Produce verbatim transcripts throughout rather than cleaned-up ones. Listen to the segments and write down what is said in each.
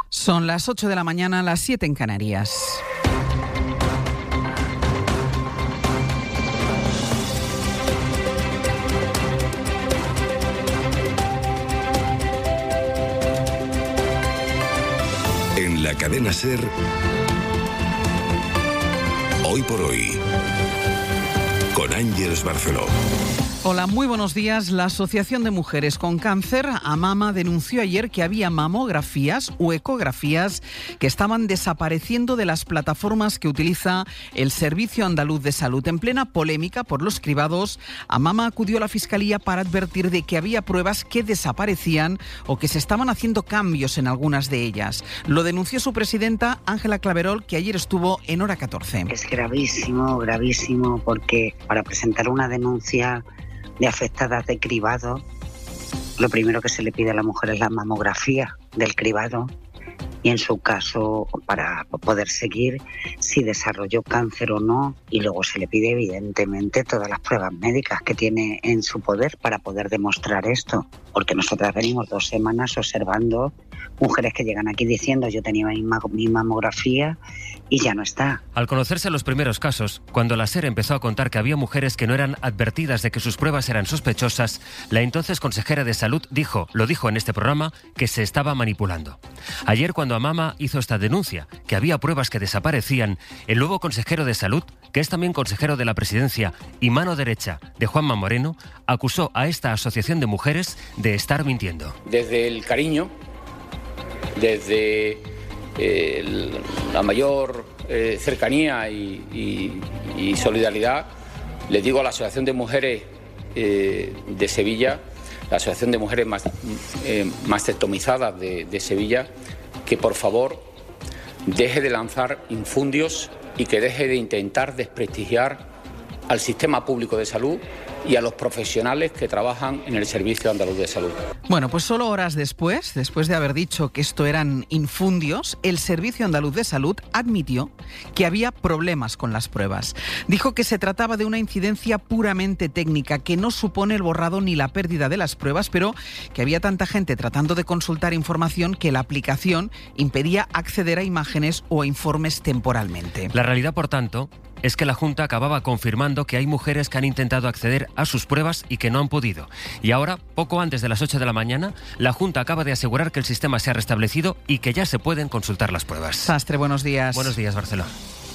Son las ocho de la mañana, las siete en Canarias. En la cadena SER, Hoy por Hoy, con Ángeles Barceló. Hola, muy buenos días. La Asociación de Mujeres con Cáncer, AMAMA, denunció ayer que había mamografías o ecografías que estaban desapareciendo de las plataformas que utiliza el Servicio Andaluz de Salud. En plena polémica por los cribados, AMAMA acudió a la Fiscalía para advertir de que había pruebas que desaparecían o que se estaban haciendo cambios en algunas de ellas. Lo denunció su presidenta, Ángela Claverol, que ayer estuvo en Hora catorce. Es gravísimo, gravísimo, porque para presentar una denuncia de afectadas de cribado, lo primero que se le pide a la mujer es la mamografía del cribado y en su caso para poder seguir si desarrolló cáncer o no, y luego se le pide evidentemente todas las pruebas médicas que tiene en su poder para poder demostrar esto, porque nosotras venimos dos semanas observando mujeres que llegan aquí diciendo yo tenía mi, mi mamografía y ya no está. Al conocerse los primeros casos, cuando la SER empezó a contar que había mujeres que no eran advertidas de que sus pruebas eran sospechosas, la entonces consejera de Salud dijo, lo dijo en este programa, que se estaba manipulando. Ayer, cuando AMAMA hizo esta denuncia, que había pruebas que desaparecían, el nuevo consejero de Salud, que es también consejero de la Presidencia y mano derecha de Juanma Moreno, acusó a esta asociación de mujeres de estar mintiendo. Desde el cariño, desde eh, el, la mayor eh, cercanía y, y, y solidaridad, les digo a la Asociación de Mujeres eh, de Sevilla, la Asociación de Mujeres más, eh, mastectomizadas de, de Sevilla, que por favor deje de lanzar infundios y que deje de intentar desprestigiar al sistema público de salud y a los profesionales que trabajan en el Servicio Andaluz de Salud. Bueno, pues solo horas después, después de haber dicho que esto eran infundios, el Servicio Andaluz de Salud admitió que había problemas con las pruebas. Dijo que se trataba de una incidencia puramente técnica, que no supone el borrado ni la pérdida de las pruebas, pero que había tanta gente tratando de consultar información que la aplicación impedía acceder a imágenes o a informes temporalmente. La realidad, por tanto, es que la Junta acababa confirmando que hay mujeres que han intentado acceder a sus pruebas y que no han podido. Y ahora, poco antes de las ocho de la mañana, la Junta acaba de asegurar que el sistema se ha restablecido y que ya se pueden consultar las pruebas. Sastre, buenos días. Buenos días, Barcelona.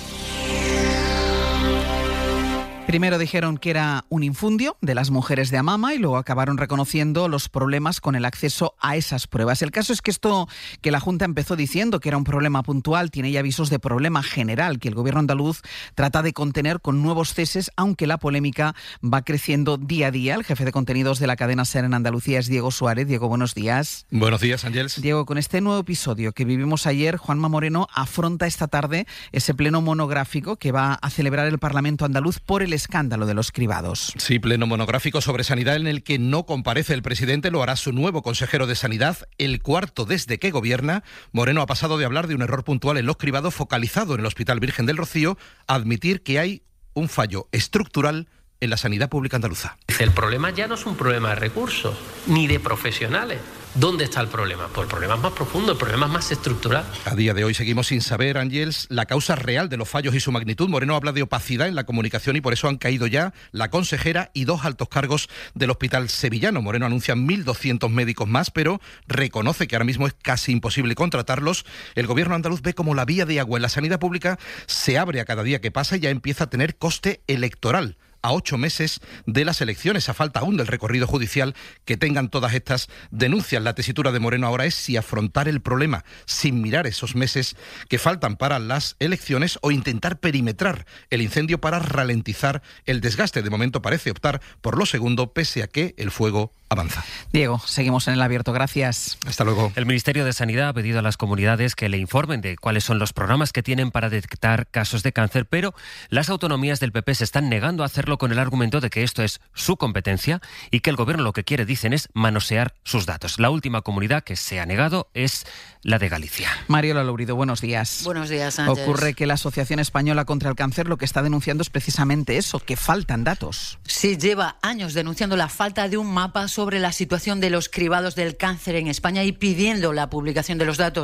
Primero dijeron que era un infundio de las mujeres de AMAMA y luego acabaron reconociendo los problemas con el acceso a esas pruebas. El caso es que esto que la Junta empezó diciendo que era un problema puntual tiene ya avisos de problema general que el Gobierno andaluz trata de contener con nuevos ceses, aunque la polémica va creciendo día a día. El jefe de contenidos de la cadena SER en Andalucía es Diego Suárez. Diego, buenos días. Buenos días, Ángeles. Diego, con este nuevo episodio que vivimos ayer, Juanma Moreno afronta esta tarde ese pleno monográfico que va a celebrar el Parlamento andaluz por el escándalo de los cribados. Sí, pleno monográfico sobre sanidad en el que no comparece el presidente, lo hará su nuevo consejero de Sanidad, el cuarto desde que gobierna. Moreno ha pasado de hablar de un error puntual en los cribados focalizado en el Hospital Virgen del Rocío a admitir que hay un fallo estructural en la sanidad pública andaluza. El problema ya no es un problema de recursos, ni de profesionales. ¿Dónde está el problema? Pues el problema es más profundo, el problema es más estructural. A día de hoy seguimos sin saber, Ángels, la causa real de los fallos y su magnitud. Moreno habla de opacidad en la comunicación y por eso han caído ya la consejera y dos altos cargos del hospital sevillano. Moreno anuncia mil doscientos médicos más, pero reconoce que ahora mismo es casi imposible contratarlos. El gobierno andaluz ve como la vía de agua en la sanidad pública se abre a cada día que pasa y ya empieza a tener coste electoral. A ocho meses de las elecciones, a falta aún del recorrido judicial que tengan todas estas denuncias. La tesitura de Moreno ahora es si afrontar el problema sin mirar esos meses que faltan para las elecciones o intentar perimetrar el incendio para ralentizar el desgaste. De momento parece optar por lo segundo, pese a que el fuego avanza. Diego, seguimos en el abierto. Gracias. Hasta luego. El Ministerio de Sanidad ha pedido a las comunidades que le informen de cuáles son los programas que tienen para detectar casos de cáncer, pero las autonomías del P P se están negando a hacerlo con el argumento de que esto es su competencia y que el gobierno lo que quiere, dicen, es manosear sus datos. La última comunidad que se ha negado es la de Galicia. Mariola Lourido, buenos días. Buenos días, Ángeles. Ocurre que la Asociación Española contra el Cáncer lo que está denunciando es precisamente eso, que faltan datos. Sí, lleva años denunciando la falta de un mapa sobre la situación de los cribados del cáncer en España y pidiendo la publicación de los datos.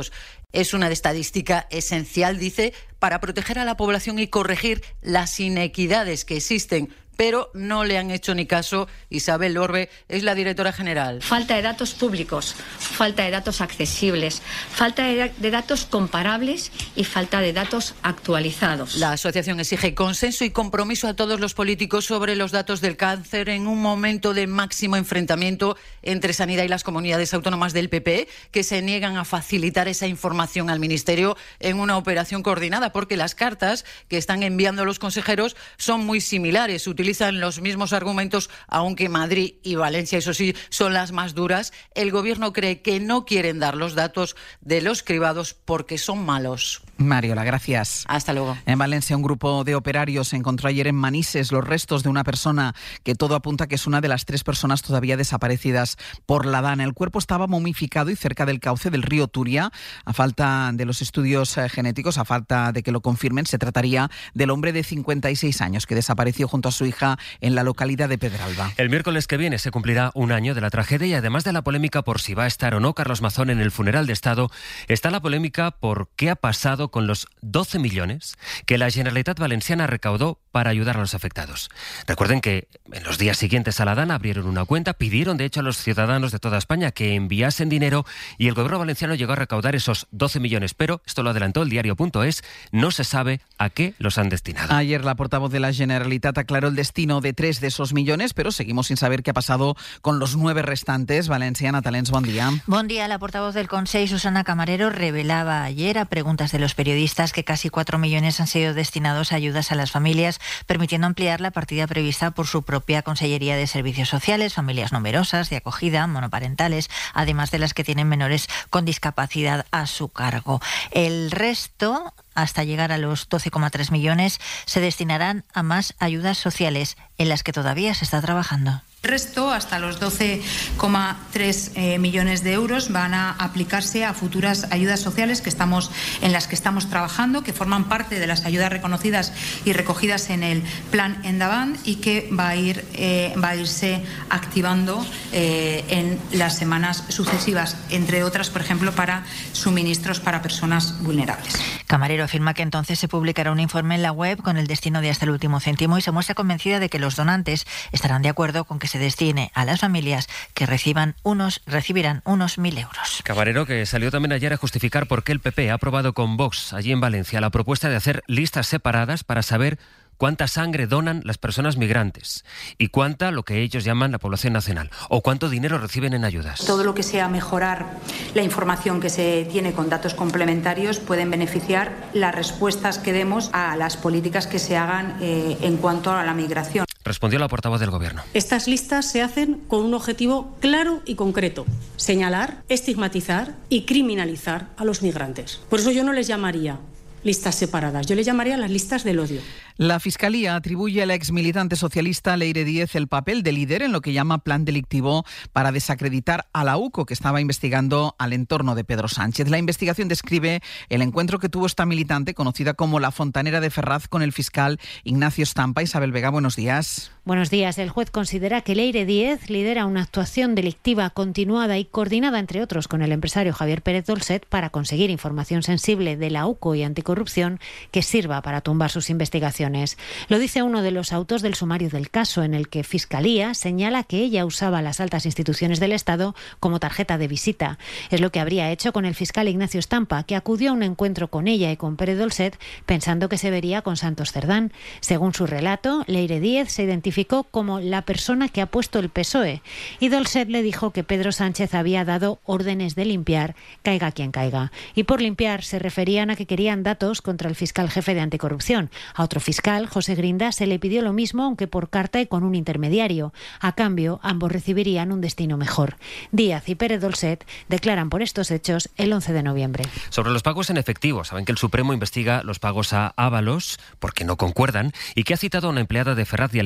Es una estadística esencial, dice, para proteger a la población y corregir las inequidades que existen. Pero no le han hecho ni caso. Isabel Orbe es la directora general. Falta de datos públicos, falta de datos accesibles, falta de, de datos comparables y falta de datos actualizados. La asociación exige consenso y compromiso a todos los políticos sobre los datos del cáncer en un momento de máximo enfrentamiento entre Sanidad y las comunidades autónomas del P P, que se niegan a facilitar esa información al Ministerio en una operación coordinada, porque las cartas que están enviando los consejeros son muy similares, utilizan los mismos argumentos, aunque Madrid y Valencia, eso sí, son las más duras. El Gobierno cree que no quieren dar los datos de los cribados porque son malos. Mariola, gracias. Hasta luego. En Valencia, un grupo de operarios encontró ayer en Manises los restos de una persona que todo apunta que es una de las tres personas todavía desaparecidas por la Dana. El cuerpo estaba momificado y cerca del cauce del río Turia. A falta de los estudios eh, genéticos, a falta de que lo confirmen, se trataría del hombre de cincuenta y seis años que desapareció junto a su hija en la localidad de Pedralba. El miércoles que viene se cumplirá un año de la tragedia y además de la polémica por si va a estar o no Carlos Mazón en el funeral de Estado, está la polémica por qué ha pasado con los doce millones que la Generalitat Valenciana recaudó para ayudar a los afectados. Recuerden que en los días siguientes a la Dana abrieron una cuenta, pidieron de hecho a los ciudadanos de toda España que enviasen dinero y el gobierno valenciano llegó a recaudar esos doce millones, pero esto lo adelantó el diario punto es, no se sabe a qué los han destinado. Ayer la portavoz de la Generalitat aclaró el destino de tres de esos millones, pero seguimos sin saber qué ha pasado con los nueve restantes. Valencia, Natalens, buen día. Buen día. La portavoz del Consell, Susana Camarero, revelaba ayer a preguntas de los periodistas que casi cuatro millones han sido destinados a ayudas a las familias, permitiendo ampliar la partida prevista por su propia Consellería de Servicios Sociales, familias numerosas, de acogida, monoparentales, además de las que tienen menores con discapacidad a su cargo. El resto, hasta llegar a los doce coma tres millones, se destinarán a más ayudas sociales, en las que todavía se está trabajando. El resto, hasta los doce coma tres eh, millones de euros, van a aplicarse a futuras ayudas sociales que estamos, en las que estamos trabajando, que forman parte de las ayudas reconocidas y recogidas en el Plan Endavant y que va a ir eh, va a irse activando eh, en las semanas sucesivas, entre otras, por ejemplo, para suministros para personas vulnerables. Camarero afirma que entonces se publicará un informe en la web con el destino de hasta el último céntimo y se muestra convencida de que los donantes estarán de acuerdo con que se destine a las familias que reciban unos, recibirán unos mil euros. Camarero, que salió también ayer a justificar por qué el P P ha aprobado con Vox, allí en Valencia, la propuesta de hacer listas separadas para saber cuánta sangre donan las personas migrantes y cuánta lo que ellos llaman la población nacional, o cuánto dinero reciben en ayudas. Todo lo que sea mejorar la información que se tiene con datos complementarios pueden beneficiar las respuestas que demos a las políticas que se hagan eh, en cuanto a la migración. Respondió la portavoz del Gobierno. Estas listas se hacen con un objetivo claro y concreto: señalar, estigmatizar y criminalizar a los migrantes. Por eso yo no les llamaría listas separadas, yo les llamaría las listas del odio. La Fiscalía atribuye a la exmilitante socialista Leire Díez el papel de líder en lo que llama plan delictivo para desacreditar a la U C O, que estaba investigando al entorno de Pedro Sánchez. La investigación describe el encuentro que tuvo esta militante, conocida como la Fontanera de Ferraz, con el fiscal Ignacio Estampa. Isabel Vega, buenos días. Buenos días. El juez considera que Leire Díez lidera una actuación delictiva continuada y coordinada, entre otros, con el empresario Javier Pérez Dolcet para conseguir información sensible de la U C O y anticorrupción que sirva para tumbar sus investigaciones. Lo dice uno de los autos del sumario del caso, en el que Fiscalía señala que ella usaba las altas instituciones del Estado como tarjeta de visita. Es lo que habría hecho con el fiscal Ignacio Estampa, que acudió a un encuentro con ella y con Pérez Dolcet pensando que se vería con Santos Cerdán. Según su relato, Leire Díez se identificó como la persona que ha puesto el P S O E y Dolcet le dijo que Pedro Sánchez había dado órdenes de limpiar, caiga quien caiga. Y por limpiar se referían a que querían datos contra el fiscal jefe de anticorrupción. A otro fiscal, José Grinda, se le pidió lo mismo, aunque por carta y con un intermediario. A cambio, ambos recibirían un destino mejor. Díaz y Pérez Dolcet declaran por estos hechos el once de noviembre. Sobre los pagos en efectivo, saben que el Supremo investiga los pagos a Ábalos porque no concuerdan y que ha citado a una empleada de Ferraz y al exgerente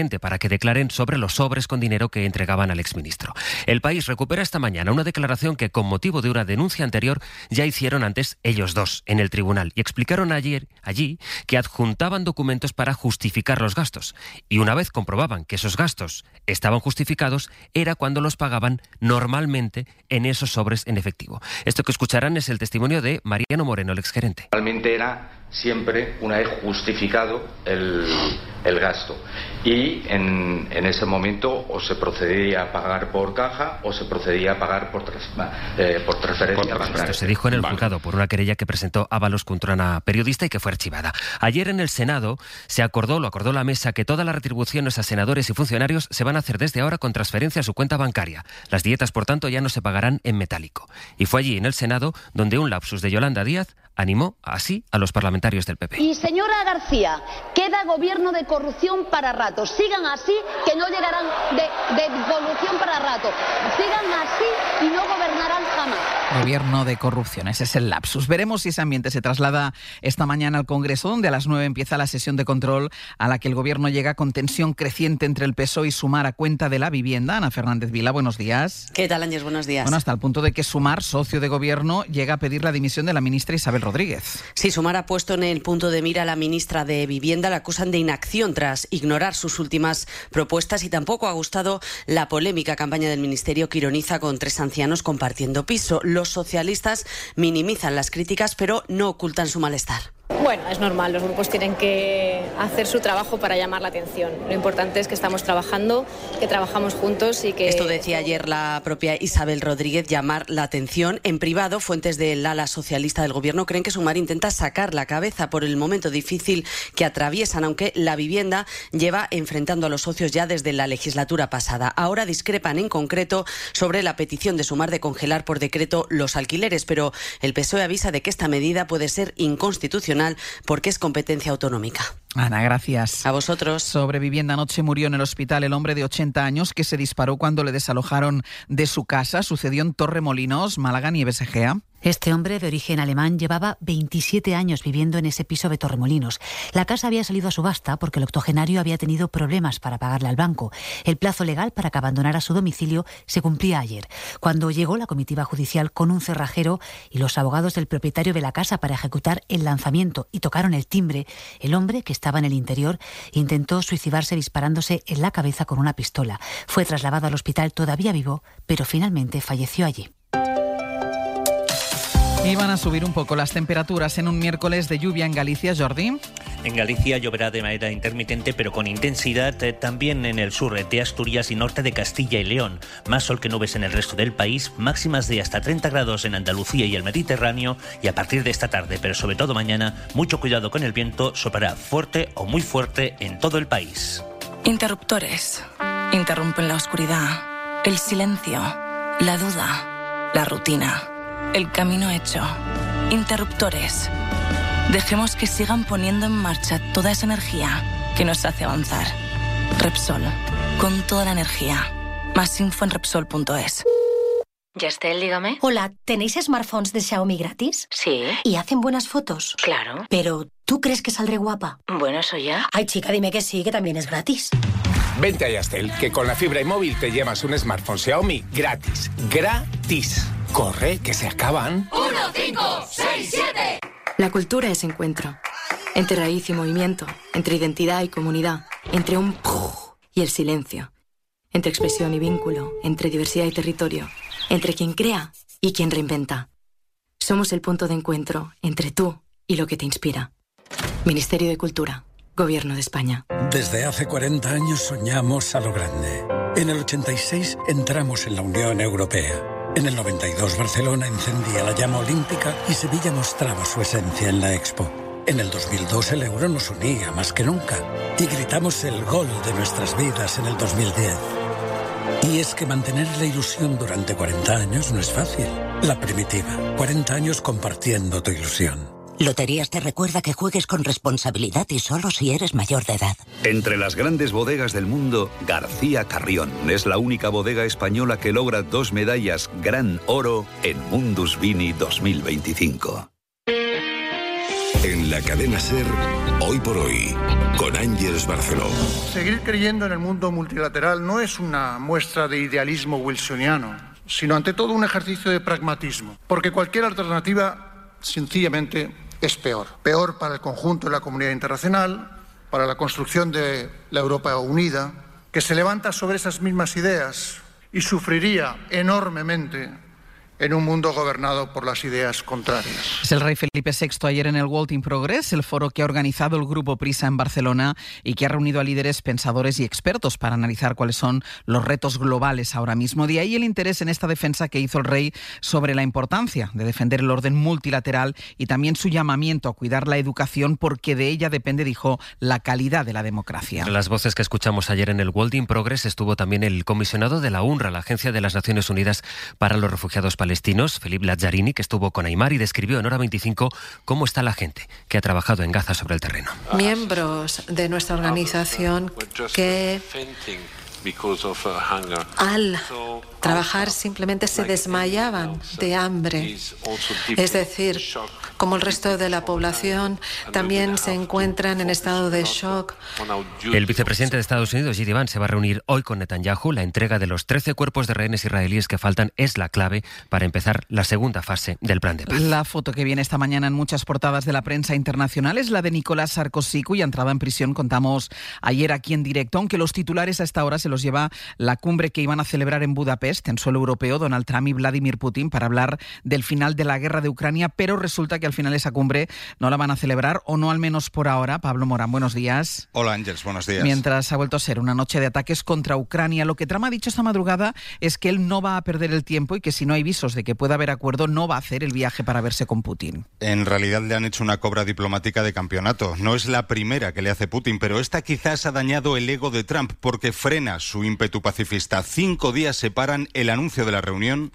gente para que declaren sobre los sobres con dinero que entregaban al exministro. El País recupera esta mañana una declaración que, con motivo de una denuncia anterior, ya hicieron antes ellos dos en el tribunal y explicaron ayer allí que adjuntaban documentos para justificar los gastos. Y una vez comprobaban que esos gastos estaban justificados, era cuando los pagaban normalmente en esos sobres en efectivo. Esto que escucharán es el testimonio de Mariano Moreno, el exgerente. Realmente era siempre una vez justificado el, el gasto y en, en ese momento o se procedía a pagar por caja o se procedía a pagar por, tras, eh, por transferencia bancaria. Esto se dijo en el vale. juzgado por una querella que presentó Ábalos contra una periodista y que fue archivada. Ayer en el Senado se acordó, lo acordó la mesa, que todas las retribuciones a senadores y funcionarios se van a hacer desde ahora con transferencia a su cuenta bancaria. Las dietas, por tanto, ya no se pagarán en metálico. Y fue allí en el Senado donde un lapsus de Yolanda Díaz animó así a los parlamentarios del P P. Y señora García, queda gobierno de corrupción para rato. Sigan así, que no llegarán de, de corrupción para rato. Sigan así y no gobernarán jamás. Gobierno de corrupción, ese es el lapsus. Veremos si ese ambiente se traslada esta mañana al Congreso, donde a las nueve empieza la sesión de control a la que el Gobierno llega con tensión creciente entre el P S O E y Sumar a cuenta de la vivienda. Ana Fernández Vila, buenos días. ¿Qué tal, Ángel? Buenos días. Bueno, hasta el punto de que Sumar, socio de Gobierno, llega a pedir la dimisión de la ministra Isabel Rodríguez. Sí, Sumar ha puesto en el punto de mira a la ministra de Vivienda. La acusan de inacción tras ignorar sus últimas propuestas y tampoco ha gustado la polémica campaña del Ministerio que ironiza con tres ancianos compartiendo piso. Los socialistas minimizan las críticas, pero no ocultan su malestar. Bueno, es normal, los grupos tienen que hacer su trabajo para llamar la atención. Lo importante es que estamos trabajando, que trabajamos juntos y que... Esto decía ayer la propia Isabel Rodríguez, llamar la atención. En privado, fuentes del ala socialista del Gobierno creen que Sumar intenta sacar la cabeza por el momento difícil que atraviesan, aunque la vivienda lleva enfrentando a los socios ya desde la legislatura pasada. Ahora discrepan en concreto sobre la petición de Sumar de congelar por decreto los alquileres, pero el P S O E avisa de que esta medida puede ser inconstitucional porque es competencia autonómica. Ana, gracias. A vosotros. Sobre vivienda, anoche murió en el hospital el hombre de ochenta años que se disparó cuando le desalojaron de su casa. Sucedió en Torremolinos, Málaga, Nieves Egea. Este hombre de origen alemán llevaba veintisiete años viviendo en ese piso de Torremolinos. La casa había salido a subasta porque el octogenario había tenido problemas para pagarle al banco. El plazo legal para que abandonara su domicilio se cumplía ayer, cuando llegó la comitiva judicial con un cerrajero y los abogados del propietario de la casa para ejecutar el lanzamiento y tocaron el timbre. El hombre, que estaba en el interior, intentó suicidarse disparándose en la cabeza con una pistola. Fue trasladado al hospital todavía vivo, pero finalmente falleció allí. Y van a subir un poco las temperaturas en un miércoles de lluvia en Galicia, Jordi. En Galicia lloverá de manera intermitente pero con intensidad, eh, también en el sur de Asturias y norte de Castilla y León. Más sol que nubes en el resto del país, máximas de hasta treinta grados en Andalucía y el Mediterráneo, y a partir de esta tarde, pero sobre todo mañana, mucho cuidado con el viento, soplará fuerte o muy fuerte en todo el país. Interruptores. Interrumpen la oscuridad, el silencio, la duda, la rutina. El camino hecho. Interruptores. Dejemos que sigan poniendo en marcha toda esa energía que nos hace avanzar. Repsol. Con toda la energía. Más info en Repsol punto es. Yastel, dígame. Hola, ¿tenéis smartphones de Xiaomi gratis? Sí. ¿Y hacen buenas fotos? Claro. Pero, ¿tú crees que saldré guapa? Bueno, eso ya. Ay, chica, dime que sí, que también es gratis. Vente a Yastel, que con la fibra y móvil te llevas un smartphone Xiaomi gratis. ¡Gratis! ¡Corre, que se acaban! ¡Uno, cinco, seis, siete! La cultura es encuentro. Entre raíz y movimiento. Entre identidad y comunidad. Entre un ¡puf! Y el silencio. Entre expresión y vínculo. Entre diversidad y territorio. Entre quien crea y quien reinventa. Somos el punto de encuentro entre tú y lo que te inspira. Ministerio de Cultura. Gobierno de España. Desde hace cuarenta años soñamos a lo grande. En el ochenta y seis entramos en la Unión Europea. En el noventa y dos Barcelona encendía la llama olímpica y Sevilla mostraba su esencia en la Expo. En el dos mil dos el euro nos unía más que nunca y gritamos el gol de nuestras vidas en el dos mil diez. Y es que mantener la ilusión durante cuarenta años no es fácil. La Primitiva, cuarenta años compartiendo tu ilusión. Loterías te recuerda que juegues con responsabilidad y solo si eres mayor de edad. Entre las grandes bodegas del mundo, García Carrión es la única bodega española que logra dos medallas Gran Oro en Mundus Vini dos mil veinticinco. En la cadena SER, Hoy por Hoy, con Ángeles Barceló. Seguir creyendo en el mundo multilateral no es una muestra de idealismo wilsoniano, sino ante todo un ejercicio de pragmatismo, porque cualquier alternativa sencillamente es peor. Peor para el conjunto de la comunidad internacional, para la construcción de la Europa unida, que se levanta sobre esas mismas ideas y sufriría enormemente en un mundo gobernado por las ideas contrarias. Es el rey Felipe sexto ayer en el World in Progress, el foro que ha organizado el Grupo Prisa en Barcelona y que ha reunido a líderes, pensadores y expertos para analizar cuáles son los retos globales ahora mismo. De ahí el interés en esta defensa que hizo el rey sobre la importancia de defender el orden multilateral y también su llamamiento a cuidar la educación porque de ella depende, dijo, la calidad de la democracia. Entre las voces que escuchamos ayer en el World in Progress estuvo también el comisionado de la UNRWA, la Agencia de las Naciones Unidas para los Refugiados Palestinos, Philippe Lazzarini, que estuvo con Aymar y describió en Hora veinticinco cómo está la gente que ha trabajado en Gaza sobre el terreno. Miembros de nuestra organización que al trabajar simplemente se desmayaban de hambre. Es decir, como el resto de la población, también se encuentran en estado de shock. El vicepresidente de Estados Unidos, J D. Vance, se va a reunir hoy con Netanyahu. La entrega de los trece cuerpos de rehenes israelíes que faltan es la clave para empezar la segunda fase del plan de paz. La foto que viene esta mañana en muchas portadas de la prensa internacional es la de Nicolás Sarkozy, cuya entrada en prisión contamos ayer aquí en directo, aunque los titulares a esta hora se los lleva la cumbre que iban a celebrar en Budapest, en suelo europeo, Donald Trump y Vladimir Putin, para hablar del final de la guerra de Ucrania, pero resulta que al final esa cumbre no la van a celebrar, o no al menos por ahora. Pablo Morán, buenos días. Hola Ángeles, buenos días. Mientras ha vuelto a ser una noche de ataques contra Ucrania, lo que Trump ha dicho esta madrugada es que él no va a perder el tiempo y que si no hay visos de que pueda haber acuerdo, no va a hacer el viaje para verse con Putin. En realidad le han hecho una cobra diplomática de campeonato. No es la primera que le hace Putin, pero esta quizás ha dañado el ego de Trump porque frena su ímpetu pacifista. Cinco días separan el anuncio de la reunión.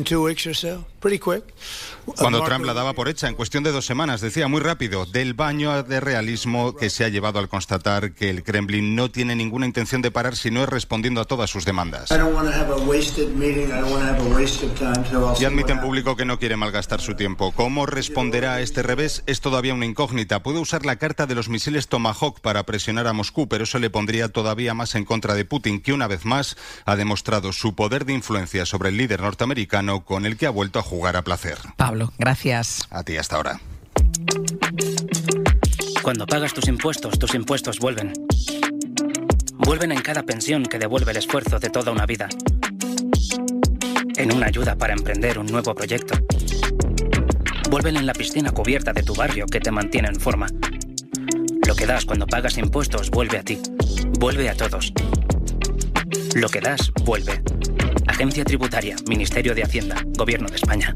Cuando Trump la daba por hecha, en cuestión de dos semanas, decía muy rápido, del baño de realismo que se ha llevado al constatar que el Kremlin no tiene ninguna intención de parar si no es respondiendo a todas sus demandas. Y admite en público que no quiere malgastar su tiempo. ¿Cómo responderá a este revés? Es todavía una incógnita. Puede usar la carta de los misiles Tomahawk para presionar a Moscú, pero eso le pondría todavía más en contra de Putin, que una vez más ha demostrado su poder de influencia sobre el líder norteamericano, con el que ha vuelto a jugar a placer. Pablo, gracias. A ti hasta ahora. Cuando pagas tus impuestos, tus impuestos vuelven. Vuelven en cada pensión que devuelve el esfuerzo de toda una vida. En una ayuda para emprender un nuevo proyecto. Vuelven en la piscina cubierta de tu barrio que te mantiene en forma. Lo que das cuando pagas impuestos vuelve a ti. Vuelve a todos. Lo que das, vuelve. Agencia Tributaria, Ministerio de Hacienda, Gobierno de España.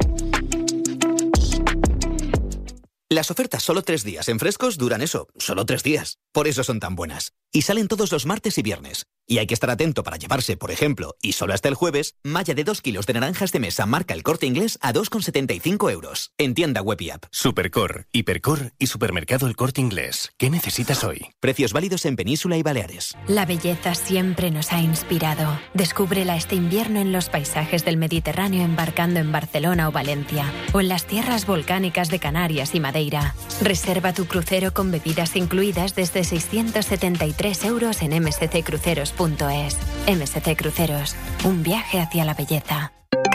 Las ofertas solo tres días en Frescos duran eso, solo tres días. Por eso son tan buenas. Y salen todos los martes y viernes. Y hay que estar atento para llevarse, por ejemplo, y solo hasta el jueves, malla de dos kilos de naranjas de mesa marca El Corte Inglés a dos con setenta y cinco euros. En tienda web y app. Supercor, Hipercor y Supermercado El Corte Inglés. ¿Qué necesitas hoy? Precios válidos en Península y Baleares. La belleza siempre nos ha inspirado. Descúbrela este invierno en los paisajes del Mediterráneo embarcando en Barcelona o Valencia. O en las tierras volcánicas de Canarias y Madeira. Reserva tu crucero con bebidas incluidas desde seiscientos setenta y tres euros en m s c cruceros punto es. M S C Cruceros, un viaje hacia la belleza.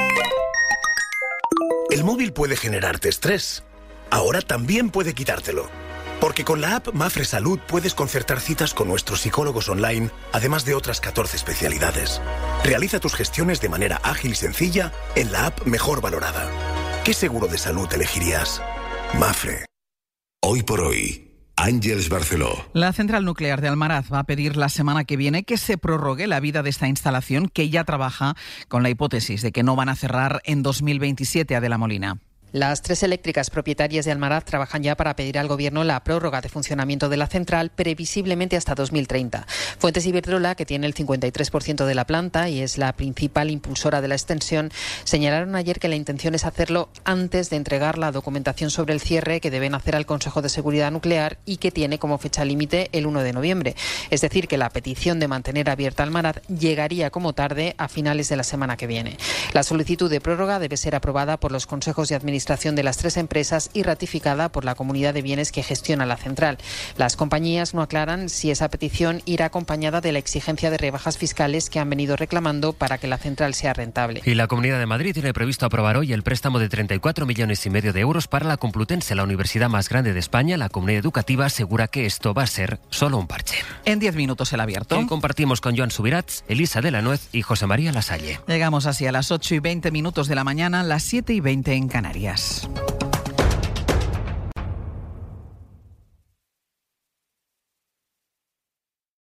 El móvil puede generarte estrés. Ahora también puede quitártelo. Porque con la app Mafre Salud puedes concertar citas con nuestros psicólogos online, además de otras catorce especialidades. Realiza tus gestiones de manera ágil y sencilla en la app mejor valorada. ¿Qué seguro de salud elegirías? Mafre. Hoy por hoy. Ángeles Barceló. La central nuclear de Almaraz va a pedir la semana que viene que se prorrogue la vida de esta instalación, que ya trabaja con la hipótesis de que no van a cerrar en dos mil veintisiete. Adela Molina. Las tres eléctricas propietarias de Almaraz trabajan ya para pedir al Gobierno la prórroga de funcionamiento de la central, previsiblemente hasta dos mil treinta. Fuentes Iberdrola, que tiene el cincuenta y tres por ciento de la planta y es la principal impulsora de la extensión, señalaron ayer que la intención es hacerlo antes de entregar la documentación sobre el cierre que deben hacer al Consejo de Seguridad Nuclear y que tiene como fecha límite el uno de noviembre. Es decir, que la petición de mantener abierta Almaraz llegaría como tarde a finales de la semana que viene. La solicitud de prórroga debe ser aprobada por los consejos de administración administración de las tres empresas y ratificada por la comunidad de bienes que gestiona la central. Las compañías no aclaran si esa petición irá acompañada de la exigencia de rebajas fiscales que han venido reclamando para que la central sea rentable. Y la Comunidad de Madrid tiene previsto aprobar hoy el préstamo de treinta y cuatro millones y medio de euros para la Complutense, la universidad más grande de España. La comunidad educativa asegura que esto va a ser solo un parche. En diez minutos el abierto. Hoy compartimos con Joan Subirats, Elisa de la Nuez y José María Lasalle. Llegamos así a las ocho y veinte minutos de la mañana, las siete y veinte en Canarias.